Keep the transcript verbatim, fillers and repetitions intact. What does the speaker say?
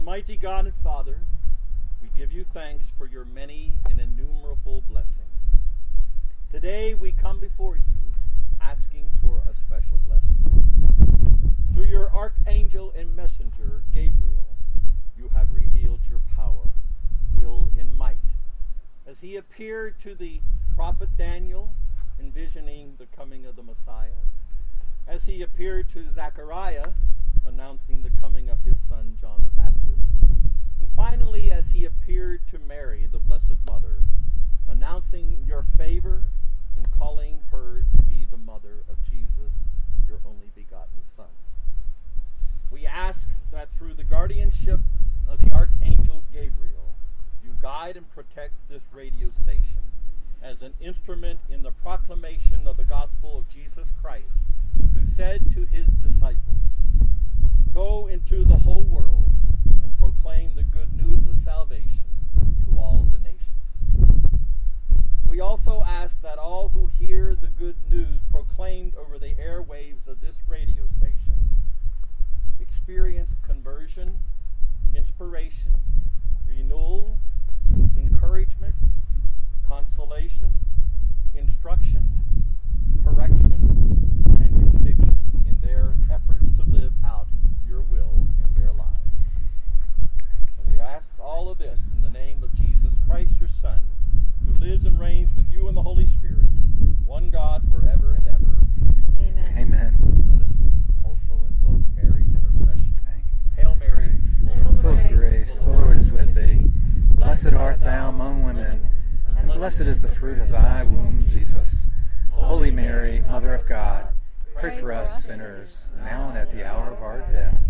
Almighty God and Father, we give you thanks for your many and innumerable blessings. Today we come before you asking for a special blessing. Through your archangel and messenger, Gabriel, you have revealed your power, will, and might, as he appeared to the prophet Daniel, envisioning the coming of the Messiah, as he appeared to Zechariah, announcing the coming of his son John the Baptist, and finally as he appeared to Mary, the Blessed Mother, announcing your favor and calling her to be the mother of Jesus, your only begotten Son. We ask that through the guardianship of the Archangel Gabriel, you guide and protect this radio station as an instrument in the proclamation of the gospel of Jesus Christ, who said to his disciples, "Go into the whole world and proclaim the good news of salvation to all the nations." We also ask that all who hear the good news proclaimed over the airwaves of this radio station experience conversion, inspiration, renewal, encouragement, consolation, instruction, correction, and conviction in their efforts to live out your will in their lives. And we ask all of this in the name of Jesus Christ, your Son, who lives and reigns with you in the Holy Spirit, one God forever and ever. Amen. Amen. Let us also invoke Mary's intercession. Hail Mary, full of grace, the Lord is with thee. Blessed art thou among women, and blessed is the fruit of thy womb, Jesus. Holy Mary, Mother of God, pray for us sinners, now and at the hour of our death.